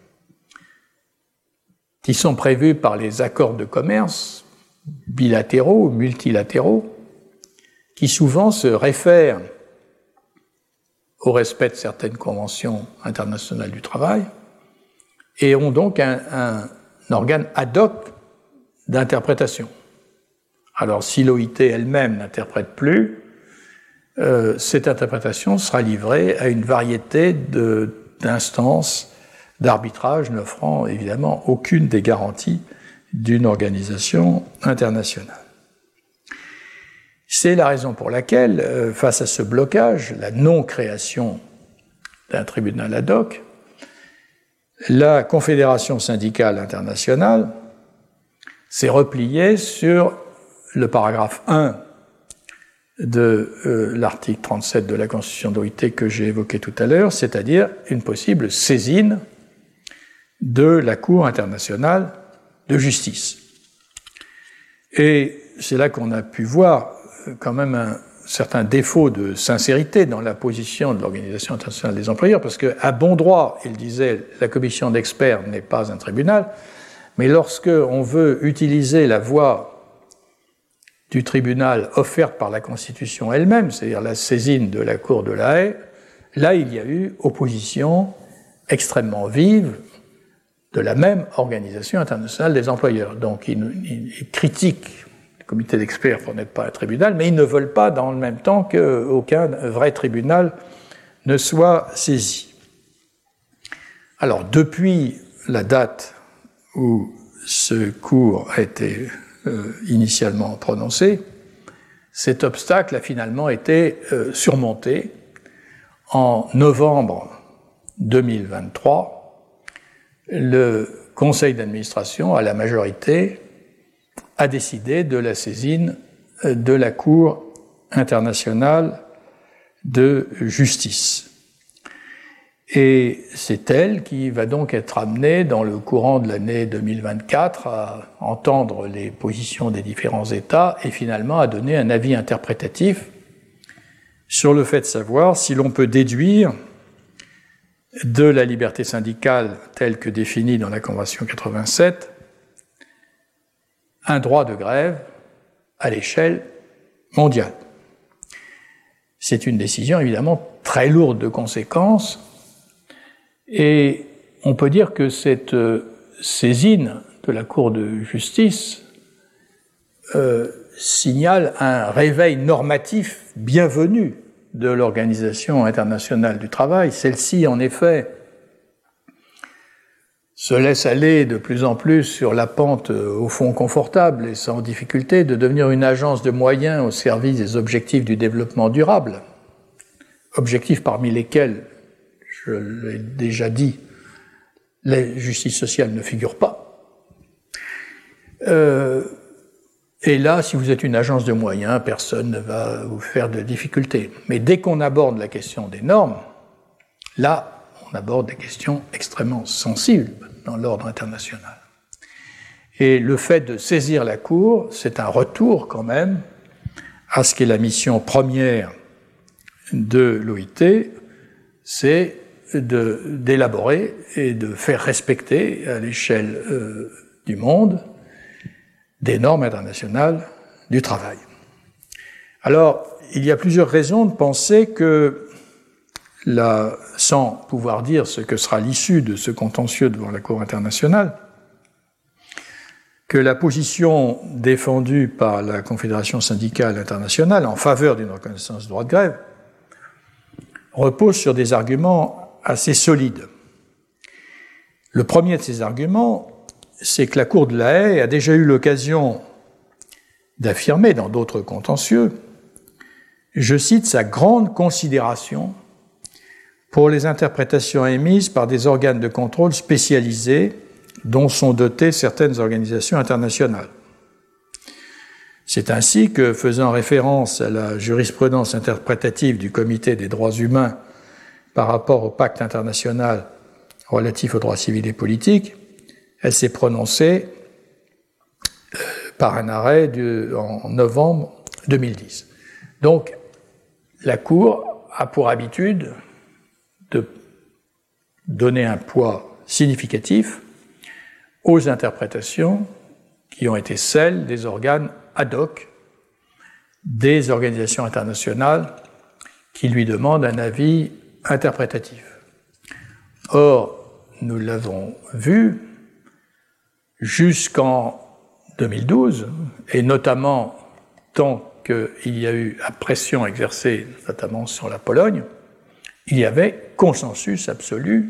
qui sont prévus par les accords de commerce bilatéraux ou multilatéraux, qui souvent se réfèrent au respect de certaines conventions internationales du travail, et ont donc un, un, un organe ad hoc d'interprétation. Alors, si l'O I T elle-même n'interprète plus, euh, cette interprétation sera livrée à une variété de, d'instances d'arbitrage n'offrant évidemment aucune des garanties d'une organisation internationale. C'est la raison pour laquelle, face à ce blocage, la non-création d'un tribunal ad hoc, la Confédération syndicale internationale s'est repliée sur le paragraphe un de euh, l'article trente-sept de la Constitution d'O I T que j'ai évoqué tout à l'heure, c'est-à-dire une possible saisine de la Cour internationale de justice. Et c'est là qu'on a pu voir quand même un certain défaut de sincérité dans la position de l'Organisation internationale des employeurs, parce qu'à bon droit, il disait la commission d'experts n'est pas un tribunal, mais lorsque on veut utiliser la voie du tribunal offerte par la Constitution elle-même, c'est-à-dire la saisine de la Cour de la Haye, là, il y a eu opposition extrêmement vive de la même organisation internationale des employeurs. Donc, ils, ils, ils critiquent le comité d'experts pour n'être pas un tribunal, mais ils ne veulent pas, dans le même temps, qu'aucun vrai tribunal ne soit saisi. Alors, depuis la date où ce cours a été euh, initialement prononcé, cet obstacle a finalement été euh, surmonté en novembre deux mille vingt-trois. Le conseil d'administration, à la majorité, a décidé de la saisine de la Cour internationale de justice. Et c'est elle qui va donc être amenée, dans le courant de l'année deux mille vingt-quatre, à entendre les positions des différents États et finalement à donner un avis interprétatif sur le fait de savoir si l'on peut déduire de la liberté syndicale telle que définie dans la Convention quatre-vingt-sept un droit de grève à l'échelle mondiale. C'est une décision évidemment très lourde de conséquences et on peut dire que cette saisine de la Cour de justice euh, signale un réveil normatif bienvenu de l'Organisation internationale du travail. Celle-ci, en effet, se laisse aller de plus en plus sur la pente au fond confortable et sans difficulté de devenir une agence de moyens au service des objectifs du développement durable, objectifs parmi lesquels, je l'ai déjà dit, la justice sociale ne figure pas. Euh, Et là, si vous êtes une agence de moyens, personne ne va vous faire de difficultés. Mais dès qu'on aborde la question des normes, là, on aborde des questions extrêmement sensibles dans l'ordre international. Et le fait de saisir la Cour, c'est un retour quand même à ce qui est la mission première de l'O I T, c'est de, d'élaborer et de faire respecter à l'échelle euh, du monde des normes internationales du travail. Alors, il y a plusieurs raisons de penser que, la, sans pouvoir dire ce que sera l'issue de ce contentieux devant la Cour internationale, que la position défendue par la Confédération syndicale internationale en faveur d'une reconnaissance du droit de grève repose sur des arguments assez solides. Le premier de ces arguments, c'est que la Cour de La Haye a déjà eu l'occasion d'affirmer dans d'autres contentieux, je cite, sa grande considération pour les interprétations émises par des organes de contrôle spécialisés dont sont dotées certaines organisations internationales. C'est ainsi que, faisant référence à la jurisprudence interprétative du Comité des droits humains par rapport au pacte international relatif aux droits civils et politiques, elle s'est prononcée euh, par un arrêt de, en novembre deux mille dix. Donc, la Cour a pour habitude de donner un poids significatif aux interprétations qui ont été celles des organes ad hoc des organisations internationales qui lui demandent un avis interprétatif. Or, nous l'avons vu, jusqu'en deux mille douze, et notamment tant qu'il y a eu la pression exercée, notamment sur la Pologne, il y avait consensus absolu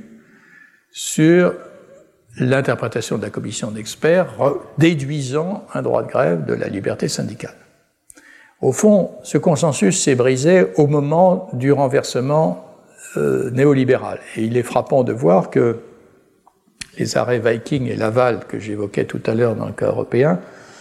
sur l'interprétation de la commission d'experts déduisant un droit de grève de la liberté syndicale. Au fond, ce consensus s'est brisé au moment du renversement euh, néolibéral. Et il est frappant de voir que les arrêts Viking et Laval que j'évoquais tout à l'heure dans le cas européen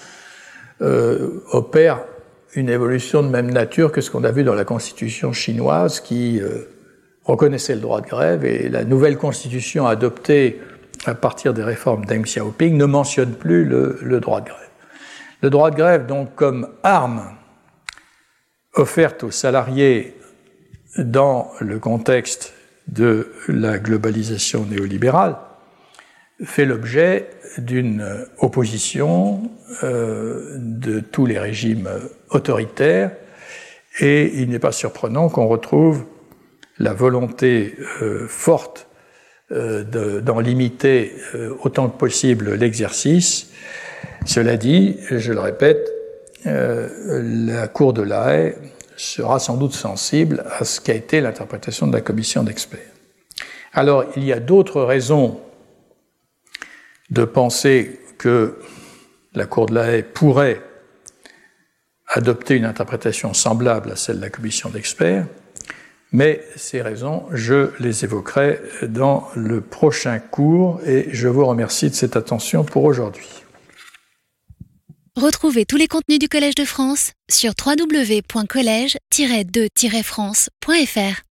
euh, opèrent une évolution de même nature que ce qu'on a vu dans la constitution chinoise qui euh, reconnaissait le droit de grève, et la nouvelle constitution adoptée à partir des réformes Deng Xiaoping ne mentionne plus le, le droit de grève. Le droit de grève, donc, comme arme offerte aux salariés dans le contexte de la globalisation néolibérale, fait l'objet d'une opposition euh, de tous les régimes autoritaires, et il n'est pas surprenant qu'on retrouve la volonté euh, forte euh, de, d'en limiter euh, autant que possible l'exercice. Cela dit, je le répète, euh, la Cour de La Haye sera sans doute sensible à ce qu'a été l'interprétation de la commission d'experts. Alors, il y a d'autres raisons de penser que la Cour de La Haye pourrait adopter une interprétation semblable à celle de la commission d'experts, mais ces raisons, je les évoquerai dans le prochain cours et je vous remercie de cette attention pour aujourd'hui. Retrouvez tous les contenus du Collège de France sur w w w point collège tiret de tiret france point f r.